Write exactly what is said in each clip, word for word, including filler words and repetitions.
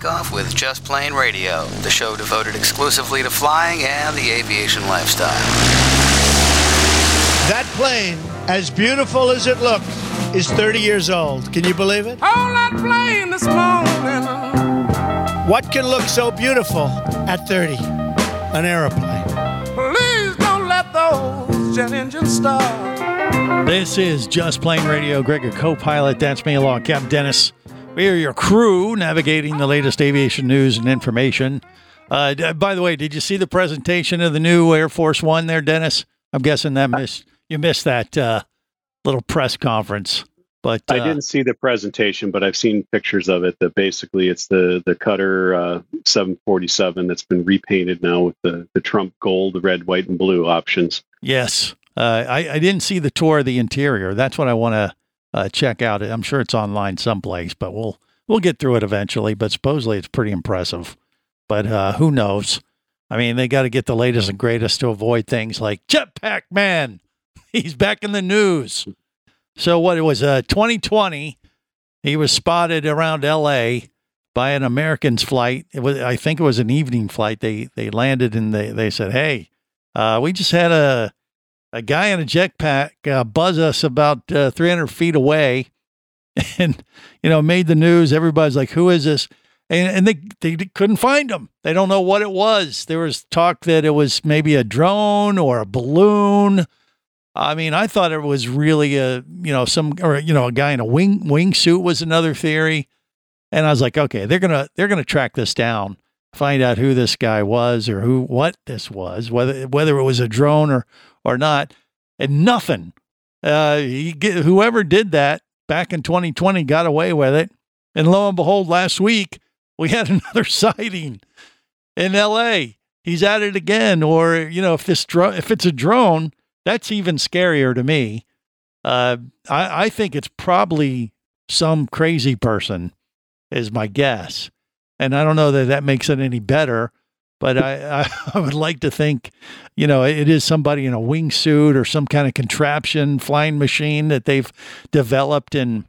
Takeoff with Just Plane Radio, the show devoted exclusively to flying and the aviation lifestyle. That plane, as beautiful as it looks, is thirty years old. Can you believe it? On that plane this morning. What can look so beautiful at thirty? An airplane. Please don't let those jet engines start. This is Just Plane Radio. Greg, your co-pilot. That's me along, Captain Dennis. We are your crew navigating the latest aviation news and information. Uh, d- by the way, did you see the presentation of the new Air Force One there, Dennis? I'm guessing that miss, you missed that uh, little press conference. But uh, I didn't see the presentation, but I've seen pictures of it. That basically it's the the Cutter uh, seven forty-seven that's been repainted now with the, the Trump gold, the red, white, and blue options. Yes. Uh, I, I didn't see the tour of the interior. That's what I want to uh, check out. I'm sure it's online someplace, but we'll we'll get through it eventually. But supposedly it's pretty impressive. But uh, who knows? I mean, they got to get the latest and greatest to avoid things like Jetpack Man. He's back in the news. So what it was, uh, twenty twenty, he was spotted around L A by an American's flight. It was, I think it was an evening flight. They they landed and they, they said, hey, uh, we just had a a guy in a jetpack uh, buzz us about uh, three hundred feet away and, you know, made the news. Everybody's like, who is this? And, and they, they couldn't find him. They don't know what it was. There was talk that it was maybe a drone or a balloon. I mean, I thought it was really a, you know, some, or, you know, a guy in a wing wingsuit was another theory. And I was like, okay, they're going to, they're going to track this down, find out who this guy was or who, what this was, whether, whether it was a drone or, or not. And nothing. Uh, he, whoever did that back in twenty twenty got away with it. And lo and behold, last week we had another sighting in L A. He's at it again. Or, you know, if this drone, if it's a drone, that's even scarier to me. Uh, I, I think it's probably some crazy person is my guess. And I don't know that that makes it any better, but I, I, I would like to think, you know, it is somebody in a wingsuit or some kind of contraption, flying machine that they've developed. And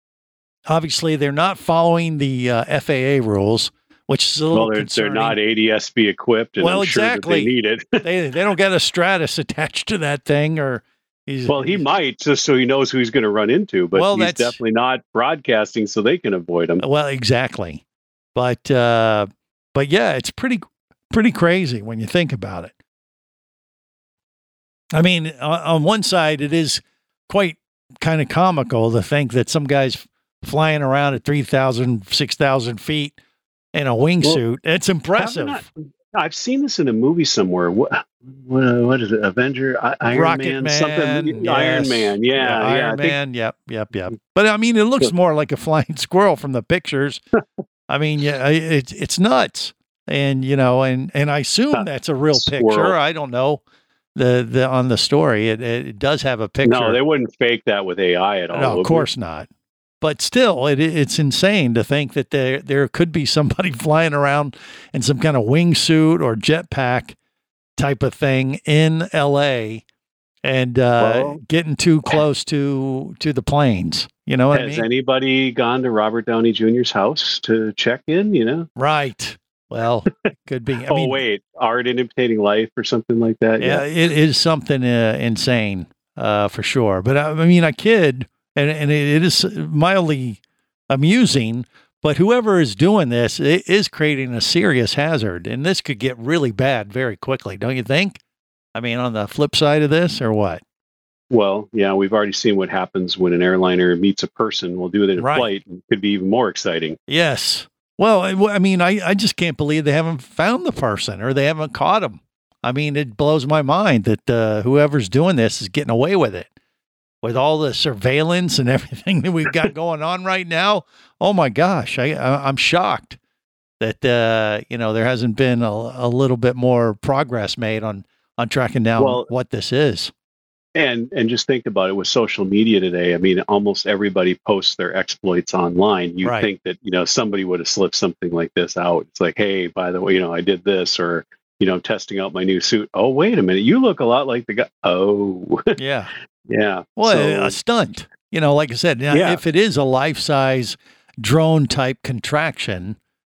obviously they're not following the uh, F A A rules, which is a little well, they're, concerning. They're not A D S B equipped, and well, I'm exactly. sure that they need it. they they don't got a Stratus attached to that thing, or he's well, he might just so he knows who he's going to run into, but well, he's that's, definitely not broadcasting so they can avoid him. Well, exactly, but uh, but yeah, it's pretty pretty crazy when you think about it. I mean, on, on one side, it is quite kind of comical to think that some guy's flying around at three thousand, six thousand feet. In a wingsuit. Well, it's impressive. Not, I've seen this in a movie somewhere. What, what, what is it? Avenger? Iron Rocket Man? Man, something? yes. Iron Man. Yeah. yeah, yeah Iron think, Man. Yep. Yep. Yep. But I mean, it looks more like a flying squirrel from the pictures. I mean, yeah, it's, it's nuts. And, you know, and, and I assume that's a real squirrel. picture. I don't know the, the, on the story. It, it does have a picture. No, they wouldn't fake that with A I at all. No, of course not. But still, it, it's insane to think that there there could be somebody flying around in some kind of wingsuit or jetpack type of thing in L A and uh, well, getting too close to to the planes. You know what I mean? Has anybody gone to Robert Downey Junior's house to check in? You know, right? Well, it could be. I oh mean, wait, art imitating life or something like that. Yeah, yeah. It is something uh, insane uh, for sure. But I, I mean, a kid. And and it is mildly amusing, but whoever is doing this is creating a serious hazard, and this could get really bad very quickly, don't you think? I mean, on the flip side of this, or what? Well, yeah, we've already seen what happens when an airliner meets a person. We'll do it in right. flight. It could be even more exciting. Yes. Well, I mean, I, I just can't believe they haven't found the person or they haven't caught him. I mean, it blows my mind that uh, whoever's doing this is getting away with it. With all the surveillance and everything that we've got going on right now, oh my gosh, I, I I'm shocked that uh, you know there hasn't been a, a little bit more progress made on on tracking down well, what this is. And and just think about it with social media today. I mean, almost everybody posts their exploits online. You right. think that you know somebody would have slipped something like this out. It's like, hey, by the way, you know, I did this, or you know, testing out my new suit. Oh, wait a minute, you look a lot like the guy. Oh, yeah. Yeah. Well, so, a stunt, you know, like I said, yeah. if it is a life-size drone type contraction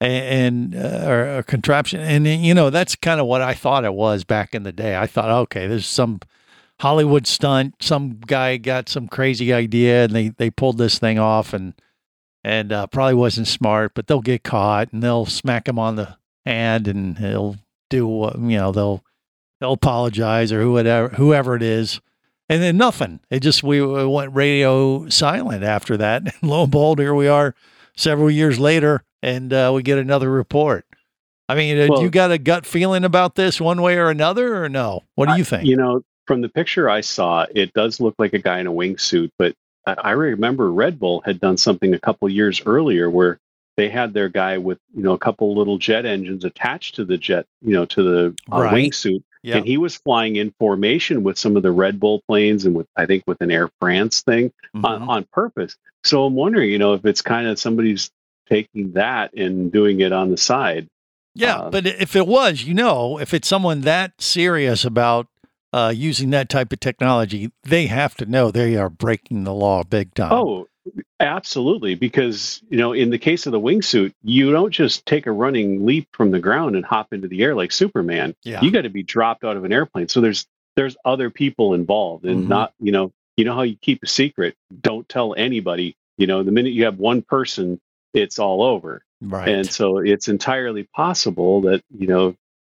and, and uh, or a contraption. And, you know, that's kind of what I thought it was back in the day. I thought, okay, there's some Hollywood stunt. Some guy got some crazy idea and they, they pulled this thing off and, and uh, probably wasn't smart, but they'll get caught and they'll smack him on the hand and he'll do, uh, you know, they'll, they'll apologize or whoever, whoever it is. And then nothing. It just, we went radio silent after that. And lo and behold, here we are several years later and uh, we get another report. I mean, well, you got a gut feeling about this one way or another or no? What do you think? I, you know, from the picture I saw, it does look like a guy in a wingsuit, but I remember Red Bull had done something a couple years earlier where they had their guy with, you know, a couple little jet engines attached to the jet, you know, to the uh, right. wingsuit. Yep. And he was flying in formation with some of the Red Bull planes and with, I think, with an Air France thing mm-hmm. on, on purpose. So I'm wondering, you know, if it's kind of somebody's taking that and doing it on the side. Yeah. Uh, but if it was, you know, if it's someone that serious about Uh, using that type of technology, they have to know they are breaking the law big time. Oh, absolutely. Because, you know, in the case of the wingsuit, you don't just take a running leap from the ground and hop into the air like Superman. Yeah. You got to be dropped out of an airplane. So there's there's other people involved and mm-hmm. not, you know, you know how you keep a secret. Don't tell anybody. You know, the minute you have one person, it's all over. Right. And so it's entirely possible that, you know,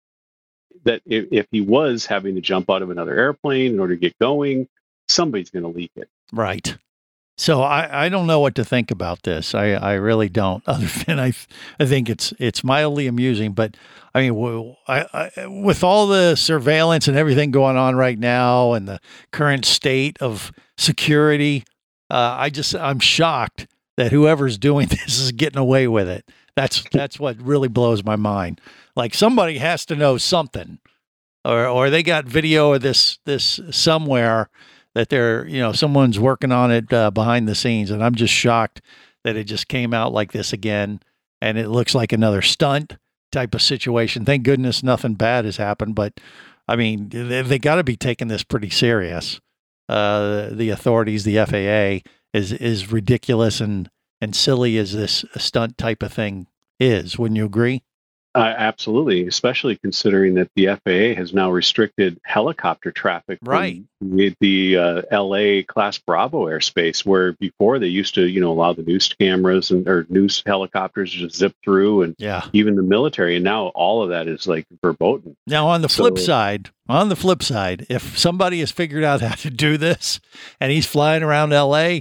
that if, if he was having to jump out of another airplane in order to get going, somebody's going to leak it. Right. So I, I don't know what to think about this. I, I really don't, other than I, I think it's, it's mildly amusing, but I mean, I, I, with all the surveillance and everything going on right now and the current state of security, uh, I just, I'm shocked that whoever's doing this is getting away with it. That's, that's what really blows my mind. Like somebody has to know something, or or they got video of this this somewhere that they're, you know, someone's working on it uh, behind the scenes, and I'm just shocked that it just came out like this again, and it looks like another stunt type of situation. Thank goodness nothing bad has happened, but I mean they, they got to be taking this pretty serious. Uh, the authorities, the F A A, is is ridiculous and and silly as this stunt type of thing is. Wouldn't you agree? Uh, absolutely, especially considering that the F A A has now restricted helicopter traffic right. from the, the uh, L A Class Bravo airspace, where before they used to, you know, allow the news cameras and or news helicopters to zip through, and yeah. even the military. And now all of that is like verboten. Now, on the so, flip side, on the flip side, if somebody has figured out how to do this and he's flying around L A,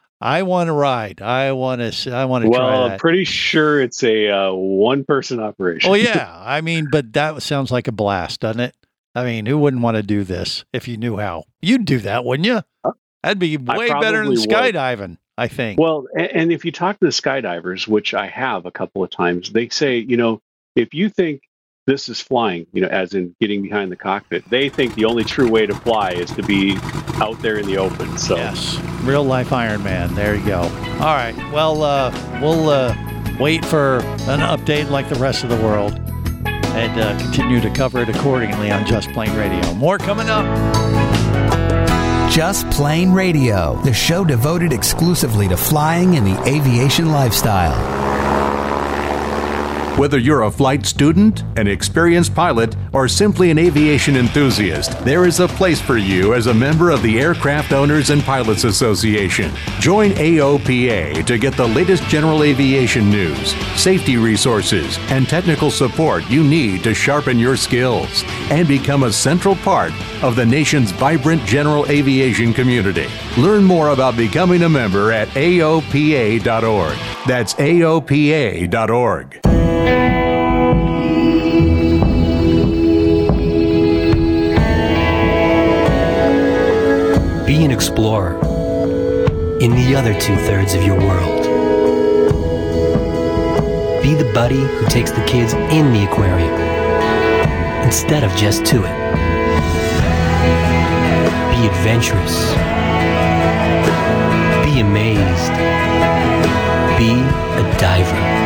I want to ride. I want to. I want to well, try that. Well, I'm pretty sure it's a uh, one-person operation. Oh yeah, I mean, but that sounds like a blast, doesn't it? I mean, who wouldn't want to do this if you knew how? You'd do that, wouldn't you? That'd be way better than skydiving, would. I think. Well, and, and if you talk to the skydivers, which I have a couple of times, they say, you know, if you think this is flying, you know, as in getting behind the cockpit, they think the only true way to fly is to be out there in the open. So yes, real life Iron Man. There you go. All right. Well, uh, we'll uh, wait for an update like the rest of the world and uh, continue to cover it accordingly on Just Plane Radio. More coming up. Just Plane Radio, the show devoted exclusively to flying and the aviation lifestyle. Whether you're a flight student, an experienced pilot, or simply an aviation enthusiast, there is a place for you as a member of the Aircraft Owners and Pilots Association. Join A O P A to get the latest general aviation news, safety resources, and technical support you need to sharpen your skills and become a central part of the nation's vibrant general aviation community. Learn more about becoming a member at A O P A dot org. That's A O P A dot org. Be an explorer in the other two-thirds of your world. Be the buddy who takes the kids in the aquarium instead of just to it. Be adventurous. Be amazed. Be a diver.